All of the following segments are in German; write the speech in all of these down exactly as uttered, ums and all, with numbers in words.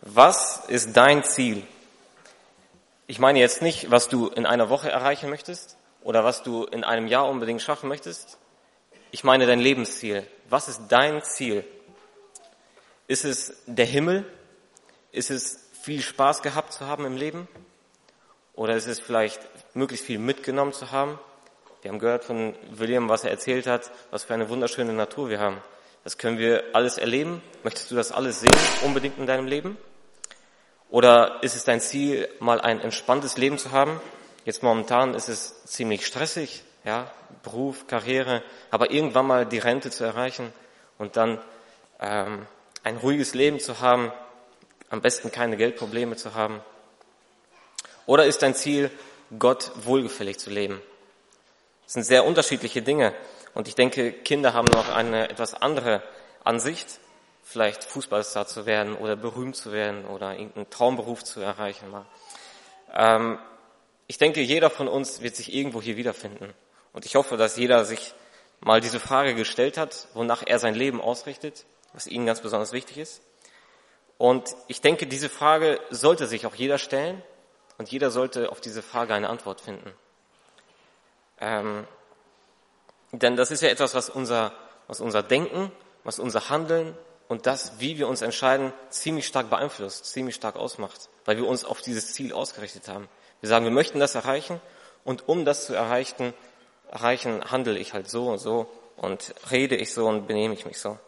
Was ist dein Ziel? Ich meine jetzt nicht, was du in einer Woche erreichen möchtest oder was du in einem Jahr unbedingt schaffen möchtest. Ich meine dein Lebensziel. Was ist dein Ziel? Ist es der Himmel? Ist es viel Spaß gehabt zu haben im Leben? Oder ist es vielleicht möglichst viel mitgenommen zu haben? Wir haben gehört von William, was er erzählt hat, was für eine wunderschöne Natur wir haben. Das können wir alles erleben. Möchtest du das alles sehen, unbedingt in deinem Leben? Oder ist es dein Ziel, mal ein entspanntes Leben zu haben? Jetzt momentan ist es ziemlich stressig, ja, Beruf, Karriere, aber irgendwann mal die Rente zu erreichen und dann ähm, ein ruhiges Leben zu haben, am besten keine Geldprobleme zu haben. Oder ist dein Ziel, Gott wohlgefällig zu leben? Das sind sehr unterschiedliche Dinge und ich denke, Kinder haben noch eine etwas andere Ansicht, vielleicht Fußballstar zu werden oder berühmt zu werden oder irgendeinen Traumberuf zu erreichen. Ähm, ich denke, jeder von uns wird sich irgendwo hier wiederfinden und ich hoffe, dass jeder sich mal diese Frage gestellt hat, wonach er sein Leben ausrichtet, was ihm ganz besonders wichtig ist. Und ich denke, diese Frage sollte sich auch jeder stellen und jeder sollte auf diese Frage eine Antwort finden. Ähm, denn das ist ja etwas, was unser, was unser Denken, was unser Handeln und das, wie wir uns entscheiden, ziemlich stark beeinflusst, ziemlich stark ausmacht, weil wir uns auf dieses Ziel ausgerichtet haben. Wir sagen, wir möchten das erreichen und um das zu erreichen, erreichen handle ich halt so und so und rede ich so und benehme ich mich so.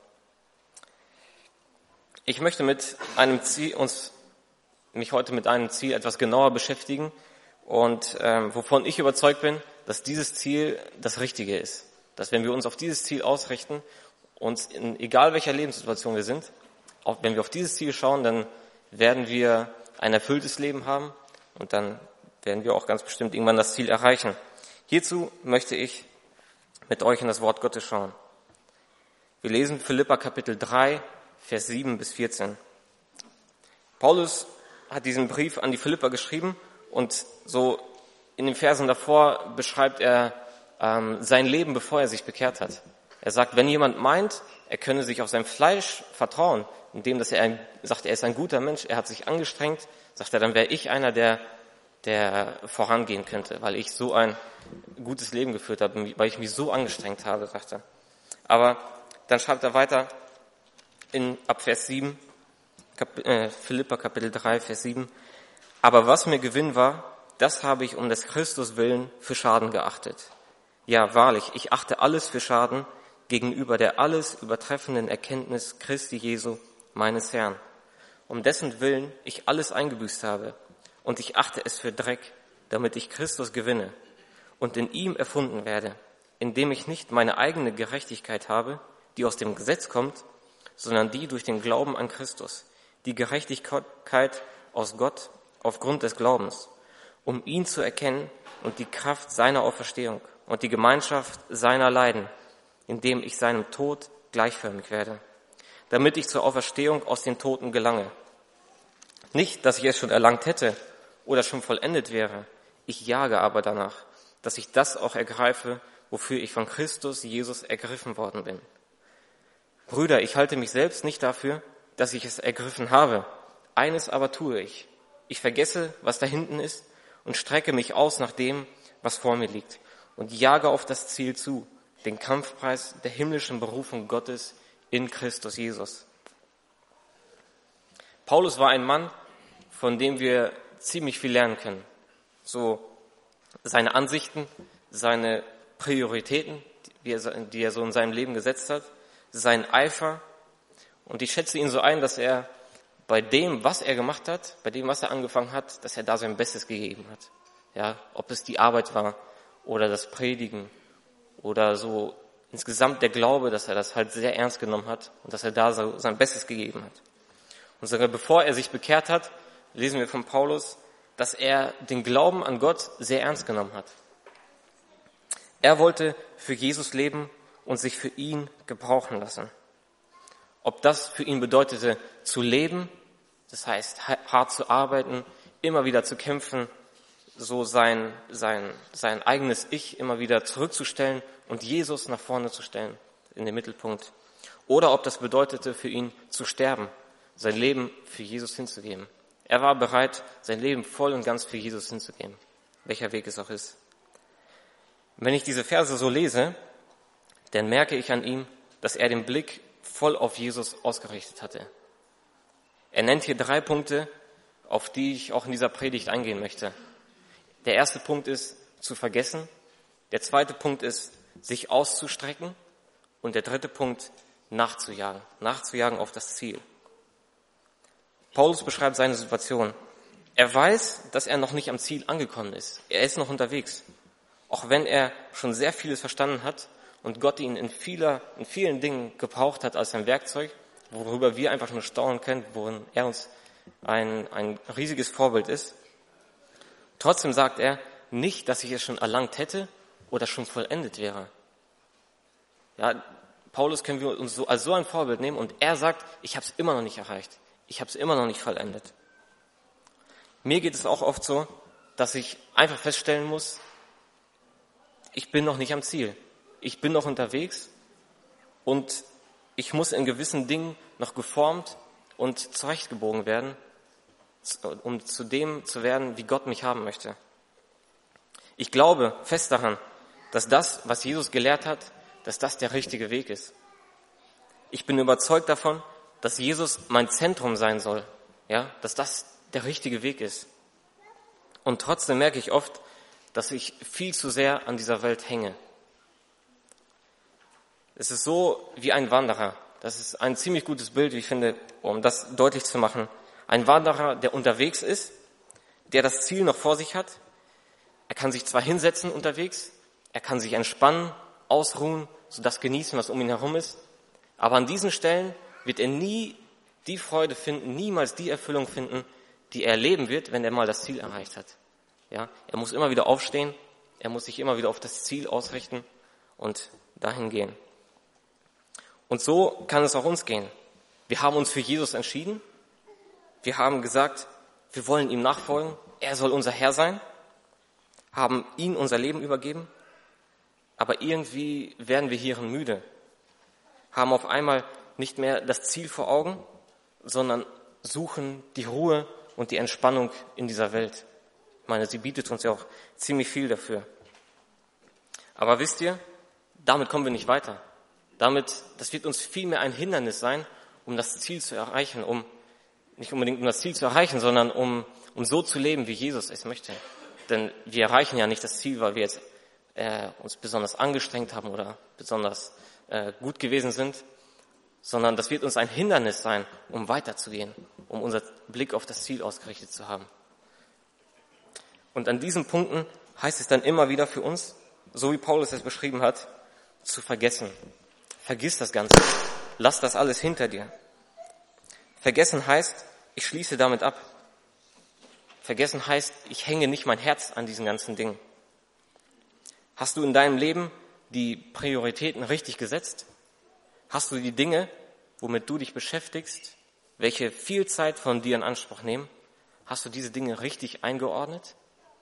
Ich möchte mit einem Ziel, uns, mich heute mit einem Ziel etwas genauer beschäftigen und ähm, wovon ich überzeugt bin, dass dieses Ziel das Richtige ist. Dass wenn wir uns auf dieses Ziel ausrichten, uns in egal welcher Lebenssituation wir sind, auch wenn wir auf dieses Ziel schauen, dann werden wir ein erfülltes Leben haben und dann werden wir auch ganz bestimmt irgendwann das Ziel erreichen. Hierzu möchte ich mit euch in das Wort Gottes schauen. Wir lesen Philipper Kapitel drei, Vers sieben bis vierzehn. Paulus hat diesen Brief an die Philipper geschrieben und so in den Versen davor beschreibt er ähm, sein Leben, bevor er sich bekehrt hat. Er sagt, wenn jemand meint, er könne sich auf sein Fleisch vertrauen, indem dass er ein, sagt, er ist ein guter Mensch, er hat sich angestrengt, sagt er, dann wäre ich einer, der, der vorangehen könnte, weil ich so ein gutes Leben geführt habe, weil ich mich so angestrengt habe, sagt er. Aber dann schreibt er weiter in ab Vers sieben, Kap, äh, Philipper Kapitel drei, Vers sieben. Aber was mir Gewinn war, das habe ich um des Christus willen für Schaden geachtet. Ja, wahrlich, ich achte alles für Schaden gegenüber der alles übertreffenden Erkenntnis Christi Jesu, meines Herrn, um dessen Willen ich alles eingebüßt habe. Und ich achte es für Dreck, damit ich Christus gewinne und in ihm erfunden werde, indem ich nicht meine eigene Gerechtigkeit habe, die aus dem Gesetz kommt, sondern die durch den Glauben an Christus, die Gerechtigkeit aus Gott aufgrund des Glaubens, um ihn zu erkennen und die Kraft seiner Auferstehung und die Gemeinschaft seiner Leiden, indem ich seinem Tod gleichförmig werde, damit ich zur Auferstehung aus den Toten gelange. Nicht, dass ich es schon erlangt hätte oder schon vollendet wäre, ich jage aber danach, dass ich das auch ergreife, wofür ich von Christus Jesus ergriffen worden bin. Brüder, ich halte mich selbst nicht dafür, dass ich es ergriffen habe. Eines aber tue ich. Ich vergesse, was da hinten ist und strecke mich aus nach dem, was vor mir liegt und jage auf das Ziel zu, den Kampfpreis der himmlischen Berufung Gottes in Christus Jesus. Paulus war ein Mann, von dem wir ziemlich viel lernen können. So seine Ansichten, seine Prioritäten, die er, die er so in seinem Leben gesetzt hat, sein Eifer. Und ich schätze ihn so ein, dass er bei dem, was er gemacht hat, bei dem, was er angefangen hat, dass er da sein Bestes gegeben hat. Ja, ob es die Arbeit war oder das Predigen oder so insgesamt der Glaube, dass er das halt sehr ernst genommen hat und dass er da so sein Bestes gegeben hat. Und sogar bevor er sich bekehrt hat, lesen wir von Paulus, dass er den Glauben an Gott sehr ernst genommen hat. Er wollte für Jesus leben und sich für ihn gebrauchen lassen. Ob das für ihn bedeutete, zu leben, das heißt hart zu arbeiten, immer wieder zu kämpfen, so sein, sein, sein eigenes Ich immer wieder zurückzustellen und Jesus nach vorne zu stellen, in den Mittelpunkt. Oder ob das bedeutete, für ihn zu sterben, sein Leben für Jesus hinzugeben. Er war bereit, sein Leben voll und ganz für Jesus hinzugeben, welcher Weg es auch ist. Wenn ich diese Verse so lese, dann merke ich an ihm, dass er den Blick voll auf Jesus ausgerichtet hatte. Er nennt hier drei Punkte, auf die ich auch in dieser Predigt eingehen möchte. Der erste Punkt ist, zu vergessen. Der zweite Punkt ist, sich auszustrecken. Und der dritte Punkt, nachzujagen. Nachzujagen auf das Ziel. Paulus beschreibt seine Situation. Er weiß, dass er noch nicht am Ziel angekommen ist. Er ist noch unterwegs. Auch wenn er schon sehr vieles verstanden hat und Gott ihn in, vieler, in vielen Dingen gebraucht hat als ein Werkzeug, worüber wir einfach nur staunen können, worin er uns ein, ein riesiges Vorbild ist. Trotzdem sagt er nicht, dass ich es schon erlangt hätte oder schon vollendet wäre. Ja, Paulus können wir uns so, als so ein Vorbild nehmen und er sagt, ich habe es immer noch nicht erreicht. Ich habe es immer noch nicht vollendet. Mir geht es auch oft so, dass ich einfach feststellen muss, ich bin noch nicht am Ziel. Ich bin noch unterwegs und ich muss in gewissen Dingen noch geformt und zurechtgebogen werden, um zu dem zu werden, wie Gott mich haben möchte. Ich glaube fest daran, dass das, was Jesus gelehrt hat, dass das der richtige Weg ist. Ich bin überzeugt davon, dass Jesus mein Zentrum sein soll, ja, dass das der richtige Weg ist. Und trotzdem merke ich oft, dass ich viel zu sehr an dieser Welt hänge. Es ist so wie ein Wanderer. Das ist ein ziemlich gutes Bild, wie ich finde, um das deutlich zu machen. Ein Wanderer, der unterwegs ist, der das Ziel noch vor sich hat. Er kann sich zwar hinsetzen unterwegs, er kann sich entspannen, ausruhen, so das genießen, was um ihn herum ist. Aber an diesen Stellen wird er nie die Freude finden, niemals die Erfüllung finden, die er erleben wird, wenn er mal das Ziel erreicht hat. Ja, er muss immer wieder aufstehen, er muss sich immer wieder auf das Ziel ausrichten und dahin gehen. Und so kann es auch uns gehen. Wir haben uns für Jesus entschieden. Wir haben gesagt, wir wollen ihm nachfolgen. Er soll unser Herr sein. Haben ihm unser Leben übergeben. Aber irgendwie werden wir hierin müde. Haben auf einmal nicht mehr das Ziel vor Augen, sondern suchen die Ruhe und die Entspannung in dieser Welt. Ich meine, sie bietet uns ja auch ziemlich viel dafür. Aber wisst ihr, damit kommen wir nicht weiter. Damit, das wird uns vielmehr ein Hindernis sein, um das Ziel zu erreichen, um nicht unbedingt um das Ziel zu erreichen, sondern um, um so zu leben, wie Jesus es möchte. Denn wir erreichen ja nicht das Ziel, weil wir jetzt äh, uns besonders angestrengt haben oder besonders äh, gut gewesen sind, sondern das wird uns ein Hindernis sein, um weiterzugehen, um unser Blick auf das Ziel ausgerichtet zu haben. Und an diesen Punkten heißt es dann immer wieder für uns, so wie Paulus es beschrieben hat, zu vergessen. Vergiss das Ganze. Lass das alles hinter dir. Vergessen heißt, ich schließe damit ab. Vergessen heißt, ich hänge nicht mein Herz an diesen ganzen Dingen. Hast du in deinem Leben die Prioritäten richtig gesetzt? Hast du die Dinge, womit du dich beschäftigst, welche viel Zeit von dir in Anspruch nehmen, hast du diese Dinge richtig eingeordnet?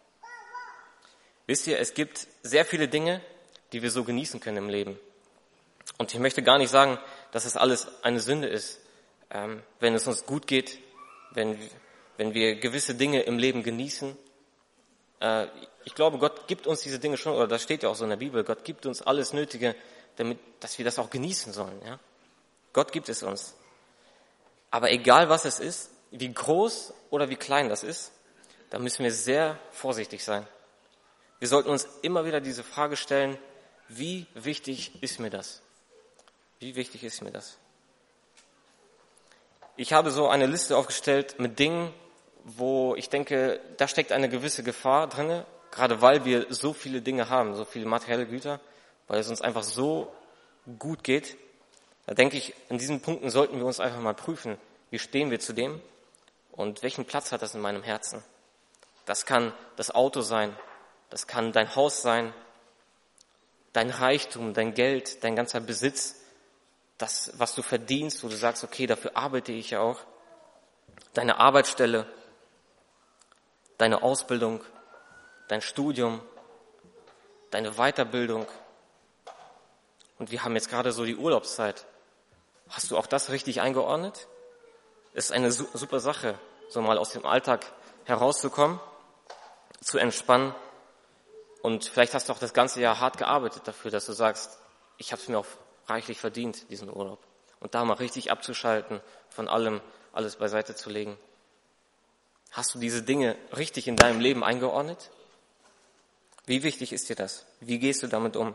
Wisst ihr, es gibt sehr viele Dinge, die wir so genießen können im Leben. Und ich möchte gar nicht sagen, dass es alles eine Sünde ist, ähm, wenn es uns gut geht, wenn, wenn wir gewisse Dinge im Leben genießen. Äh, ich glaube, Gott gibt uns diese Dinge schon, oder das steht ja auch so in der Bibel, Gott gibt uns alles Nötige, damit, dass wir das auch genießen sollen. Ja? Gott gibt es uns. Aber egal was es ist, wie groß oder wie klein das ist, da müssen wir sehr vorsichtig sein. Wir sollten uns immer wieder diese Frage stellen, wie wichtig ist mir das? Wie wichtig ist mir das? Ich habe so eine Liste aufgestellt mit Dingen, wo ich denke, da steckt eine gewisse Gefahr drinne, gerade weil wir so viele Dinge haben, so viele materielle Güter, weil es uns einfach so gut geht. Da denke ich, in diesen Punkten sollten wir uns einfach mal prüfen, wie stehen wir zu dem und welchen Platz hat das in meinem Herzen? Das kann das Auto sein, das kann dein Haus sein, dein Reichtum, dein Geld, dein ganzer Besitz, das, was du verdienst, wo du sagst, okay, dafür arbeite ich ja auch, deine Arbeitsstelle, deine Ausbildung, dein Studium, deine Weiterbildung. Und wir haben jetzt gerade so die Urlaubszeit. Hast du auch das richtig eingeordnet? Es ist eine super Sache, so mal aus dem Alltag herauszukommen, zu entspannen. Und vielleicht hast du auch das ganze Jahr hart gearbeitet dafür, dass du sagst, ich habe es mir auch reichlich verdient, diesen Urlaub. Und da mal richtig abzuschalten, von allem alles beiseite zu legen. Hast du diese Dinge richtig in deinem Leben eingeordnet? Wie wichtig ist dir das? Wie gehst du damit um?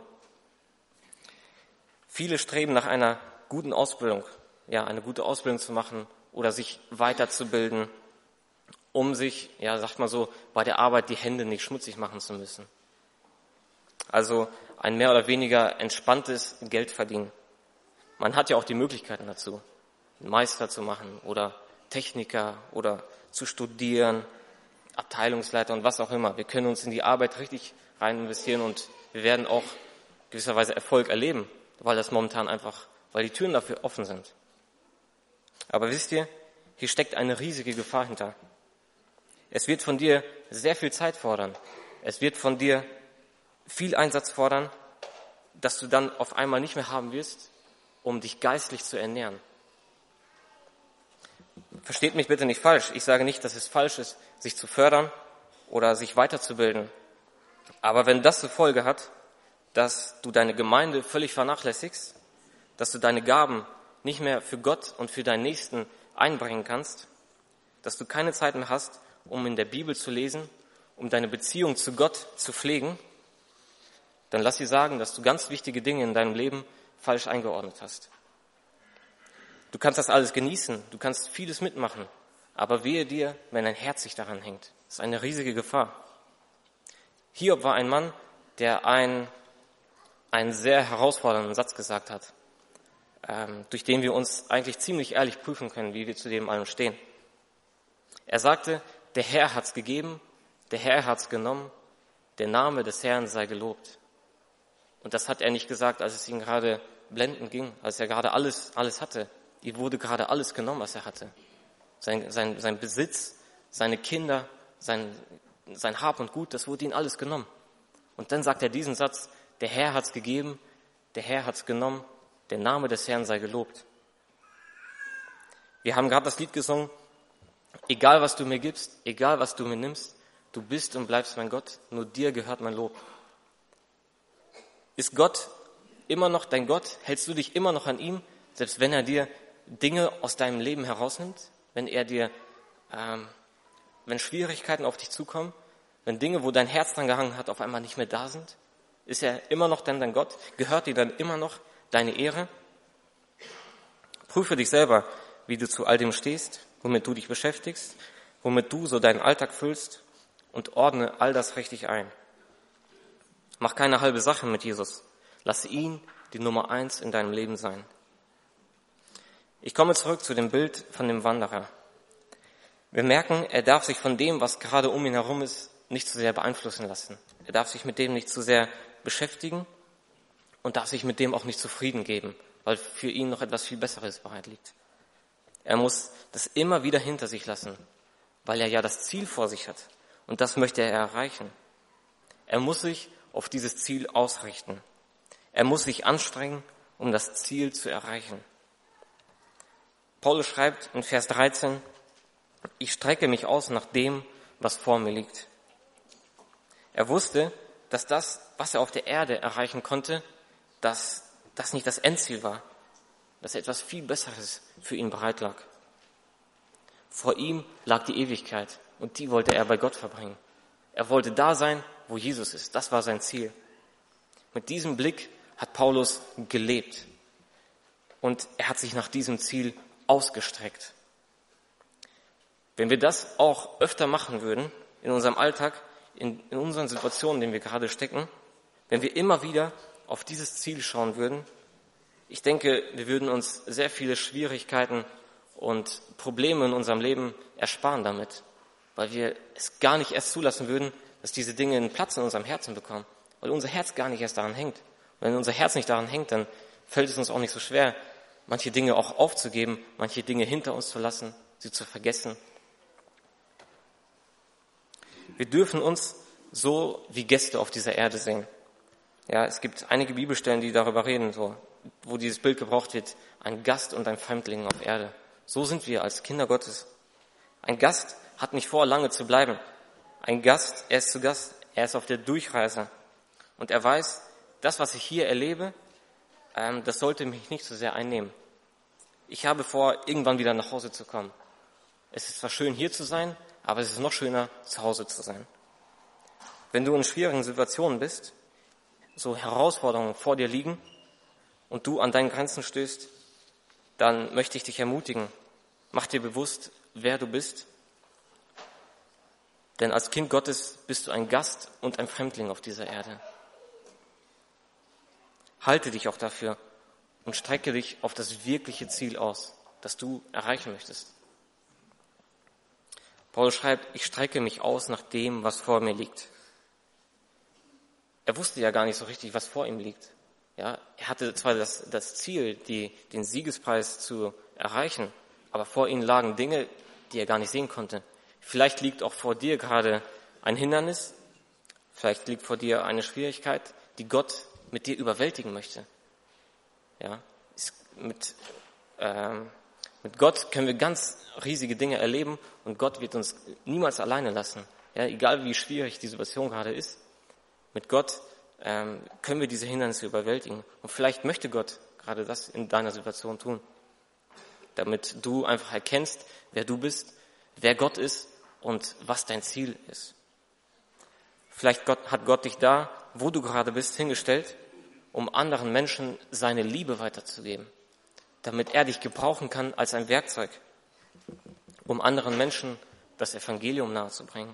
Viele streben nach einer guten Ausbildung, ja, eine gute Ausbildung zu machen oder sich weiterzubilden, um sich, ja, sagt man so, bei der Arbeit die Hände nicht schmutzig machen zu müssen. Also ein mehr oder weniger entspanntes Geld verdienen. Man hat ja auch die Möglichkeiten dazu, einen Meister zu machen oder Techniker oder zu studieren, Abteilungsleiter und was auch immer. Wir können uns in die Arbeit richtig rein investieren und wir werden auch gewisserweise Erfolg erleben, weil das momentan einfach, weil die Türen dafür offen sind. Aber wisst ihr, hier steckt eine riesige Gefahr hinter. Es wird von dir sehr viel Zeit fordern. Es wird von dir viel Einsatz fordern, dass du dann auf einmal nicht mehr haben wirst, um dich geistlich zu ernähren. Versteht mich bitte nicht falsch. Ich sage nicht, dass es falsch ist, sich zu fördern oder sich weiterzubilden. Aber wenn das zur Folge hat, dass du deine Gemeinde völlig vernachlässigst, dass du deine Gaben nicht mehr für Gott und für deinen Nächsten einbringen kannst, dass du keine Zeit mehr hast, um in der Bibel zu lesen, um deine Beziehung zu Gott zu pflegen, dann lass dir sagen, dass du ganz wichtige Dinge in deinem Leben falsch eingeordnet hast. Du kannst das alles genießen, du kannst vieles mitmachen, aber wehe dir, wenn dein Herz sich daran hängt. Das ist eine riesige Gefahr. Hiob war ein Mann, der einen, einen sehr herausfordernden Satz gesagt hat, ähm, durch den wir uns eigentlich ziemlich ehrlich prüfen können, wie wir zu dem allem stehen. Er sagte, der Herr hat's gegeben, der Herr hat's genommen, der Name des Herrn sei gelobt. Und das hat er nicht gesagt, als es ihm gerade blendend ging, als er gerade alles, alles hatte. Ihm wurde gerade alles genommen, was er hatte. Sein, sein, sein Besitz, seine Kinder, sein, sein Hab und Gut, das wurde ihm alles genommen. Und dann sagt er diesen Satz, der Herr hat's gegeben, der Herr hat's genommen, der Name des Herrn sei gelobt. Wir haben gerade das Lied gesungen, egal was du mir gibst, egal was du mir nimmst, du bist und bleibst mein Gott, nur dir gehört mein Lob. Ist Gott immer noch dein Gott? Hältst du dich immer noch an ihm, selbst wenn er dir Dinge aus deinem Leben herausnimmt, wenn er dir, ähm, wenn Schwierigkeiten auf dich zukommen, wenn Dinge, wo dein Herz dran gehangen hat, auf einmal nicht mehr da sind? Ist er immer noch dann dein Gott? Gehört dir dann immer noch deine Ehre? Prüfe dich selber, wie du zu all dem stehst, womit du dich beschäftigst, womit du so deinen Alltag füllst und ordne all das richtig ein. Mach keine halbe Sache mit Jesus. Lass ihn die Nummer eins in deinem Leben sein. Ich komme zurück zu dem Bild von dem Wanderer. Wir merken, er darf sich von dem, was gerade um ihn herum ist, nicht zu sehr beeinflussen lassen. Er darf sich mit dem nicht zu sehr beschäftigen und darf sich mit dem auch nicht zufrieden geben, weil für ihn noch etwas viel Besseres bereit liegt. Er muss das immer wieder hinter sich lassen, weil er ja das Ziel vor sich hat und das möchte er erreichen. Er muss sich auf dieses Ziel ausrichten. Er muss sich anstrengen, um das Ziel zu erreichen. Paulus schreibt in Vers dreizehn, ich strecke mich aus nach dem, was vor mir liegt. Er wusste, dass das, was er auf der Erde erreichen konnte, dass das nicht das Endziel war, dass etwas viel Besseres für ihn bereit lag. Vor ihm lag die Ewigkeit und die wollte er bei Gott verbringen. Er wollte da sein, wo Jesus ist. Das war sein Ziel. Mit diesem Blick hat Paulus gelebt und er hat sich nach diesem Ziel ausgestreckt. Wenn wir das auch öfter machen würden, in unserem Alltag, in, in unseren Situationen, in denen wir gerade stecken, wenn wir immer wieder auf dieses Ziel schauen würden, ich denke, wir würden uns sehr viele Schwierigkeiten und Probleme in unserem Leben ersparen damit, weil wir es gar nicht erst zulassen würden, dass diese Dinge einen Platz in unserem Herzen bekommen, weil unser Herz gar nicht erst daran hängt. Und wenn unser Herz nicht daran hängt, dann fällt es uns auch nicht so schwer, manche Dinge auch aufzugeben, manche Dinge hinter uns zu lassen, sie zu vergessen. Wir dürfen uns so wie Gäste auf dieser Erde sehen. Ja, es gibt einige Bibelstellen, die darüber reden, so, wo dieses Bild gebraucht wird, ein Gast und ein Fremdling auf Erde. So sind wir als Kinder Gottes. Ein Gast hat nicht vor, lange zu bleiben. Ein Gast, er ist zu Gast, er ist auf der Durchreise. Und er weiß, das, was ich hier erlebe, ähm, das sollte mich nicht so sehr einnehmen. Ich habe vor, irgendwann wieder nach Hause zu kommen. Es ist zwar schön, hier zu sein, aber es ist noch schöner, zu Hause zu sein. Wenn du in schwierigen Situationen bist, so Herausforderungen vor dir liegen und du an deinen Grenzen stößt, dann möchte ich dich ermutigen, mach dir bewusst, wer du bist. Denn als Kind Gottes bist du ein Gast und ein Fremdling auf dieser Erde. Halte dich auch dafür und strecke dich auf das wirkliche Ziel aus, das du erreichen möchtest. Paulus schreibt, ich strecke mich aus nach dem, was vor mir liegt. Er wusste ja gar nicht so richtig, was vor ihm liegt. Ja, er hatte zwar das, das Ziel, die, den Siegespreis zu erreichen, aber vor ihm lagen Dinge, die er gar nicht sehen konnte. Vielleicht liegt auch vor dir gerade ein Hindernis, vielleicht liegt vor dir eine Schwierigkeit, die Gott mit dir überwältigen möchte. Ja, mit, ähm, mit Gott können wir ganz riesige Dinge erleben und Gott wird uns niemals alleine lassen. Ja, egal wie schwierig die Situation gerade ist, mit Gott ähm, können wir diese Hindernisse überwältigen. Und vielleicht möchte Gott gerade das in deiner Situation tun, damit du einfach erkennst, wer du bist, wer Gott ist und was dein Ziel ist. Vielleicht Gott, hat Gott dich da, wo du gerade bist, hingestellt, um anderen Menschen seine Liebe weiterzugeben, damit er dich gebrauchen kann als ein Werkzeug, um anderen Menschen das Evangelium nahezubringen,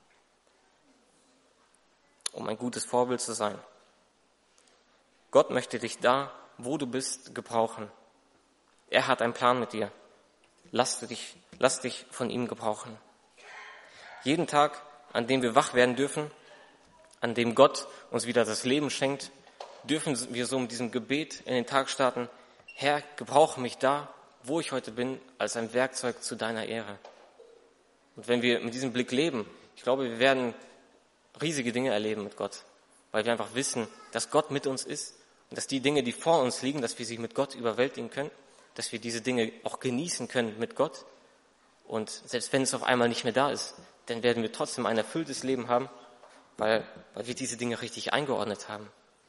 um ein gutes Vorbild zu sein. Gott möchte dich da, wo du bist, gebrauchen. Er hat einen Plan mit dir. Lass dich, lass dich von ihm gebrauchen. Jeden Tag, an dem wir wach werden dürfen, an dem Gott uns wieder das Leben schenkt, dürfen wir so mit diesem Gebet in den Tag starten: Herr, gebrauche mich da, wo ich heute bin, als ein Werkzeug zu deiner Ehre. Und wenn wir mit diesem Blick leben, ich glaube, wir werden riesige Dinge erleben mit Gott, weil wir einfach wissen, dass Gott mit uns ist und dass die Dinge, die vor uns liegen, dass wir sie mit Gott überwältigen können, dass wir diese Dinge auch genießen können mit Gott. Und selbst wenn es auf einmal nicht mehr da ist, dann werden wir trotzdem ein erfülltes Leben haben, weil, weil wir diese Dinge richtig eingeordnet haben.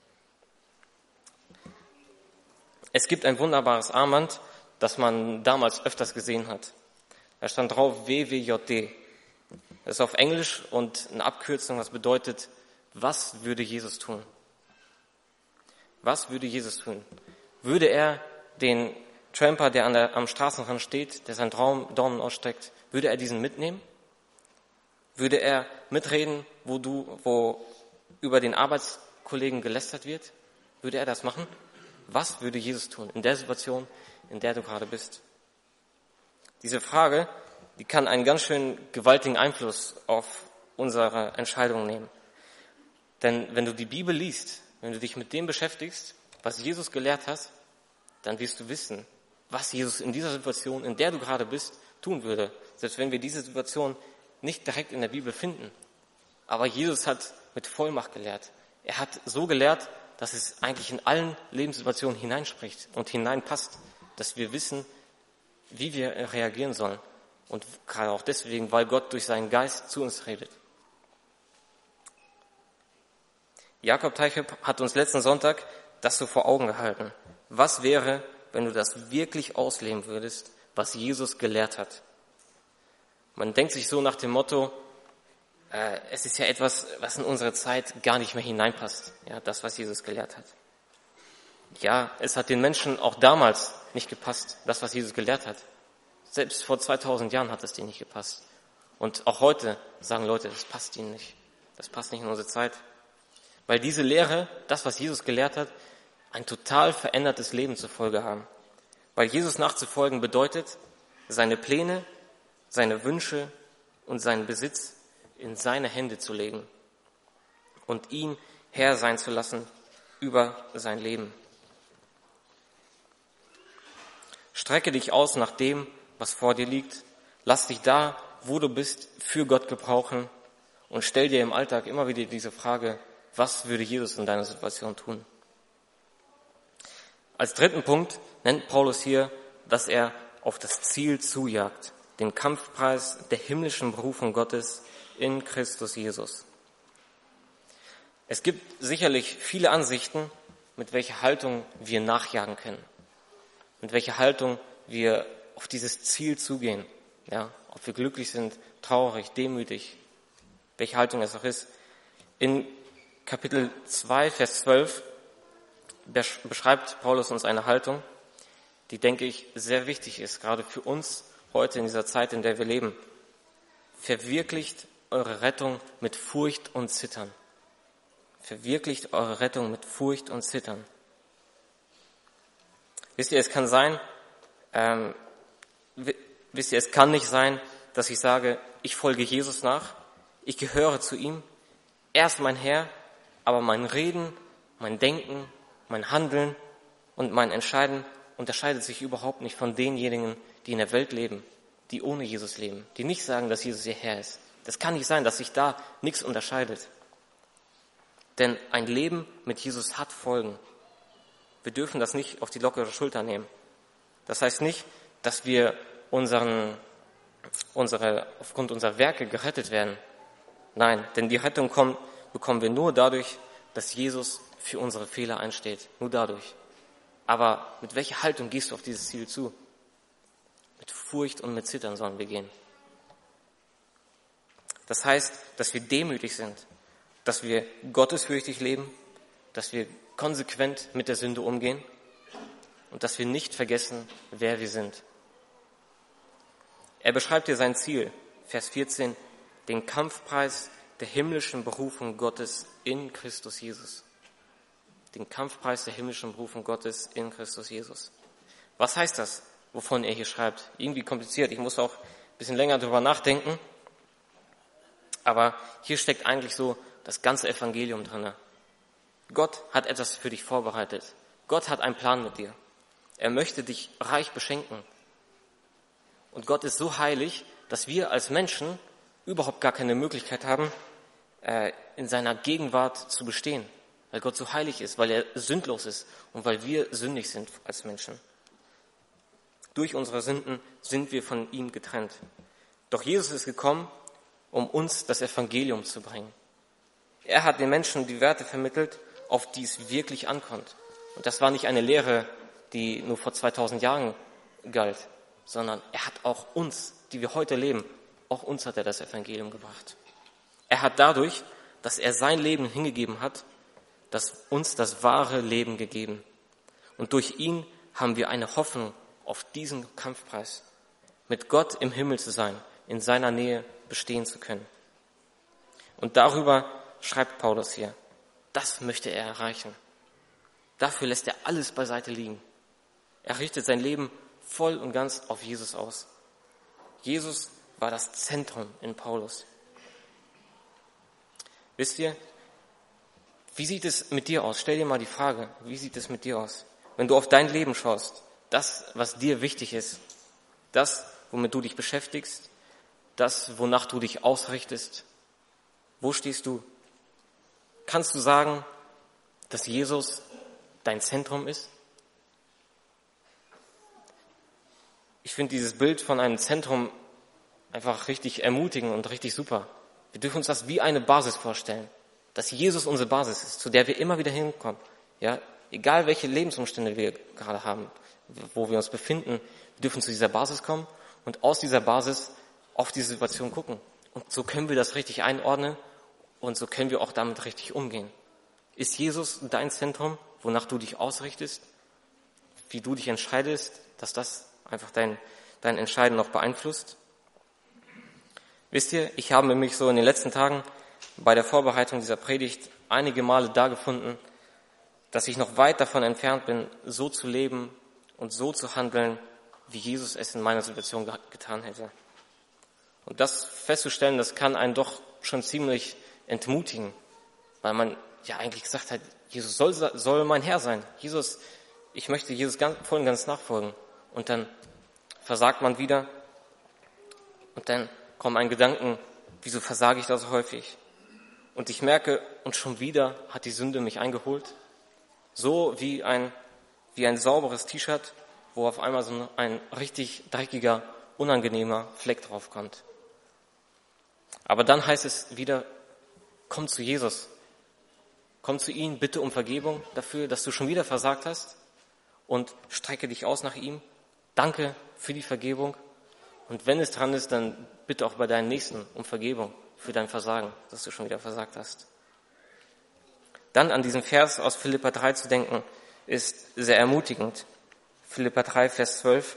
Es gibt ein wunderbares Armband, das man damals öfters gesehen hat. Da stand drauf W W J D. Das ist auf Englisch und eine Abkürzung, was bedeutet, was würde Jesus tun? Was würde Jesus tun? Würde er den Tramper, der, an der am Straßenrand steht, der seinen Daumen ausstreckt, würde er diesen mitnehmen? Würde er mitreden, wo du, wo über den Arbeitskollegen gelästert wird? Würde er das machen? Was würde Jesus tun in der Situation, in der du gerade bist? Diese Frage, die kann einen ganz schön gewaltigen Einfluss auf unsere Entscheidungen nehmen. Denn wenn du die Bibel liest, wenn du dich mit dem beschäftigst, was Jesus gelehrt hat, dann wirst du wissen, was Jesus in dieser Situation, in der du gerade bist, tun würde. Selbst wenn wir diese Situation nicht direkt in der Bibel finden. Aber Jesus hat mit Vollmacht gelehrt. Er hat so gelehrt, dass es eigentlich in allen Lebenssituationen hineinspricht und hineinpasst, dass wir wissen, wie wir reagieren sollen. Und gerade auch deswegen, weil Gott durch seinen Geist zu uns redet. Jakob Teichep hat uns letzten Sonntag das so vor Augen gehalten. Was wäre, wenn du das wirklich ausleben würdest, was Jesus gelehrt hat? Man denkt sich so nach dem Motto, äh, es ist ja etwas, was in unsere Zeit gar nicht mehr hineinpasst. Ja, das, was Jesus gelehrt hat. Ja, es hat den Menschen auch damals nicht gepasst, das, was Jesus gelehrt hat. Selbst vor zweitausend Jahren hat es denen nicht gepasst. Und auch heute sagen Leute, das passt ihnen nicht. Das passt nicht in unsere Zeit. Weil diese Lehre, das, was Jesus gelehrt hat, ein total verändertes Leben zur Folge haben. Weil Jesus nachzufolgen bedeutet, seine Pläne, seine Wünsche und seinen Besitz in seine Hände zu legen und ihn Herr sein zu lassen über sein Leben. Strecke dich aus nach dem, was vor dir liegt. Lass dich da, wo du bist, für Gott gebrauchen und stell dir im Alltag immer wieder diese Frage, was würde Jesus in deiner Situation tun? Als dritten Punkt nennt Paulus hier, dass er auf das Ziel zujagt, den Kampfpreis der himmlischen Berufung Gottes in Christus Jesus. Es gibt sicherlich viele Ansichten, mit welcher Haltung wir nachjagen können, mit welcher Haltung wir auf dieses Ziel zugehen, ja, ob wir glücklich sind, traurig, demütig, welche Haltung es auch ist. In Kapitel zwei, Vers zwölf beschreibt Paulus uns eine Haltung, die, denke ich, sehr wichtig ist, gerade für uns heute in dieser Zeit, in der wir leben. Verwirklicht eure Rettung mit Furcht und Zittern. Verwirklicht eure Rettung mit Furcht und Zittern. Wisst ihr, es kann sein, ähm, wisst ihr, es kann nicht sein, dass ich sage, ich folge Jesus nach, ich gehöre zu ihm, er ist mein Herr, aber mein Reden, mein Denken, mein Handeln und mein Entscheiden unterscheidet sich überhaupt nicht von denjenigen, die in der Welt leben, die ohne Jesus leben, die nicht sagen, dass Jesus ihr Herr ist. Das kann nicht sein, dass sich da nichts unterscheidet. Denn ein Leben mit Jesus hat Folgen. Wir dürfen das nicht auf die lockere Schulter nehmen. Das heißt nicht, dass wir unseren, unsere, aufgrund unserer Werke gerettet werden. Nein, denn die Rettung kommt, bekommen wir nur dadurch, dass Jesus für unsere Fehler einsteht. Nur dadurch. Aber mit welcher Haltung gehst du auf dieses Ziel zu? Mit Furcht und mit Zittern sollen wir gehen. Das heißt, dass wir demütig sind, dass wir gottesfürchtig leben, dass wir konsequent mit der Sünde umgehen und dass wir nicht vergessen, wer wir sind. Er beschreibt hier sein Ziel, Vers vierzehn, den Kampfpreis der himmlischen Berufung Gottes in Christus Jesus. Den Kampfpreis der himmlischen Berufung Gottes in Christus Jesus. Was heißt das, wovon er hier schreibt? Irgendwie kompliziert, ich muss auch ein bisschen länger drüber nachdenken. Aber hier steckt eigentlich so das ganze Evangelium drin. Gott hat etwas für dich vorbereitet. Gott hat einen Plan mit dir. Er möchte dich reich beschenken. Und Gott ist so heilig, dass wir als Menschen überhaupt gar keine Möglichkeit haben, in seiner Gegenwart zu bestehen. Weil Gott so heilig ist, weil er sündlos ist und weil wir sündig sind als Menschen. Durch unsere Sünden sind wir von ihm getrennt. Doch Jesus ist gekommen, um uns das Evangelium zu bringen. Er hat den Menschen die Werte vermittelt, auf die es wirklich ankommt. Und das war nicht eine Lehre, die nur vor zweitausend Jahren galt, sondern er hat auch uns, die wir heute leben, auch uns hat er das Evangelium gebracht. Er hat dadurch, dass er sein Leben hingegeben hat, das uns das wahre Leben gegeben. Und durch ihn haben wir eine Hoffnung auf diesen Kampfpreis, mit Gott im Himmel zu sein, in seiner Nähe bestehen zu können. Und darüber schreibt Paulus hier, das möchte er erreichen. Dafür lässt er alles beiseite liegen. Er richtet sein Leben voll und ganz auf Jesus aus. Jesus war das Zentrum in Paulus. Wisst ihr, wie sieht es mit dir aus? Stell dir mal die Frage, wie sieht es mit dir aus? Wenn du auf dein Leben schaust, das, was dir wichtig ist, das, womit du dich beschäftigst, das, wonach du dich ausrichtest, wo stehst du? Kannst du sagen, dass Jesus dein Zentrum ist? Ich finde dieses Bild von einem Zentrum einfach richtig ermutigend und richtig super. Wir dürfen uns das wie eine Basis vorstellen, dass Jesus unsere Basis ist, zu der wir immer wieder hinkommen. Ja, egal welche Lebensumstände wir gerade haben, wo wir uns befinden, wir dürfen zu dieser Basis kommen und aus dieser Basis auf die Situation gucken. Und so können wir das richtig einordnen und so können wir auch damit richtig umgehen. Ist Jesus dein Zentrum, wonach du dich ausrichtest, wie du dich entscheidest, dass das einfach dein, dein Entscheiden noch beeinflusst? Wisst ihr, ich habe mich so in den letzten Tagen bei der Vorbereitung dieser Predigt einige Male da gefunden, dass ich noch weit davon entfernt bin, so zu leben und so zu handeln, wie Jesus es in meiner Situation getan hätte. Und das festzustellen, das kann einen doch schon ziemlich entmutigen, weil man ja eigentlich gesagt hat, Jesus soll, soll mein Herr sein. Jesus, ich möchte Jesus ganz, voll und ganz nachfolgen. Und dann versagt man wieder und dann kommen ein Gedanken, wieso versage ich da so häufig? Und ich merke, und schon wieder hat die Sünde mich eingeholt. So wie ein, wie ein sauberes T-Shirt, wo auf einmal so ein richtig dreckiger, unangenehmer Fleck drauf kommt. Aber dann heißt es wieder, komm zu Jesus. Komm zu ihm, bitte um Vergebung dafür, dass du schon wieder versagt hast und strecke dich aus nach ihm. Danke für die Vergebung. Und wenn es dran ist, dann bitte auch bei deinen Nächsten um Vergebung für dein Versagen, dass du schon wieder versagt hast. Dann an diesen Vers aus Philipper drei zu denken, ist sehr ermutigend. Philipper drei, Vers zwölf.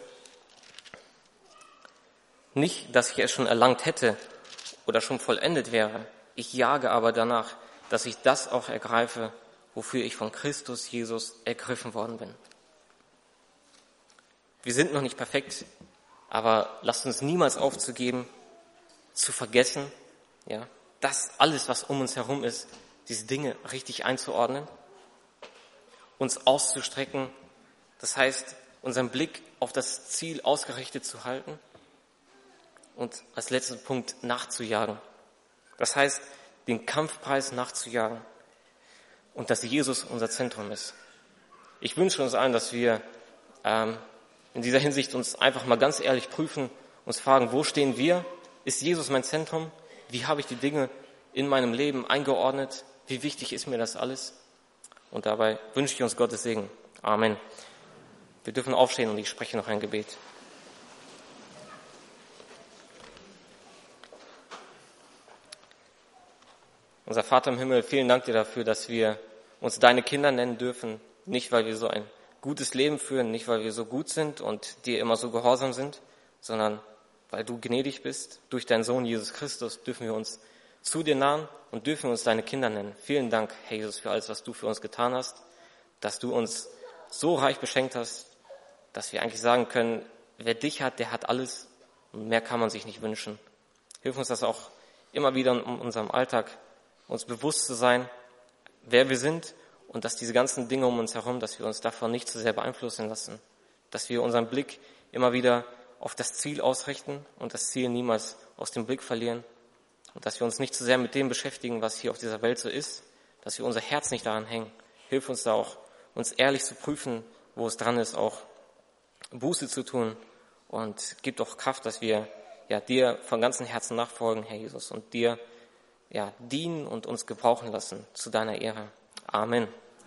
Nicht, dass ich es schon erlangt hätte oder schon vollendet wäre. Ich jage aber danach, dass ich das auch ergreife, wofür ich von Christus Jesus ergriffen worden bin. Wir sind noch nicht perfekt, aber lasst uns niemals aufzugeben, zu vergessen, ja, das alles, was um uns herum ist, diese Dinge richtig einzuordnen, uns auszustrecken, das heißt, unseren Blick auf das Ziel ausgerichtet zu halten und als letzten Punkt nachzujagen. Das heißt, den Kampfpreis nachzujagen und dass Jesus unser Zentrum ist. Ich wünsche uns allen, dass wir ähm, in dieser Hinsicht uns einfach mal ganz ehrlich prüfen, uns fragen, wo stehen wir? Ist Jesus mein Zentrum? Wie habe ich die Dinge in meinem Leben eingeordnet? Wie wichtig ist mir das alles? Und dabei wünsche ich uns Gottes Segen. Amen. Wir dürfen aufstehen und ich spreche noch ein Gebet. Unser Vater im Himmel, vielen Dank dir dafür, dass wir uns deine Kinder nennen dürfen. Nicht, weil wir so ein gutes Leben führen, nicht, weil wir so gut sind und dir immer so gehorsam sind, sondern weil du gnädig bist. Durch deinen Sohn Jesus Christus dürfen wir uns zu dir nahen und dürfen uns deine Kinder nennen. Vielen Dank, Herr Jesus, für alles, was du für uns getan hast, dass du uns so reich beschenkt hast, dass wir eigentlich sagen können, wer dich hat, der hat alles und mehr kann man sich nicht wünschen. Hilf uns das auch immer wieder in unserem Alltag, uns bewusst zu sein, wer wir sind und dass diese ganzen Dinge um uns herum, dass wir uns davon nicht zu sehr beeinflussen lassen, dass wir unseren Blick immer wieder auf das Ziel ausrichten und das Ziel niemals aus dem Blick verlieren und dass wir uns nicht zu sehr mit dem beschäftigen, was hier auf dieser Welt so ist, dass wir unser Herz nicht daran hängen. Hilf uns da auch, uns ehrlich zu prüfen, wo es dran ist, auch Buße zu tun und gib doch Kraft, dass wir ja dir von ganzem Herzen nachfolgen, Herr Jesus, und dir ja dienen und uns gebrauchen lassen zu deiner Ehre. Amen.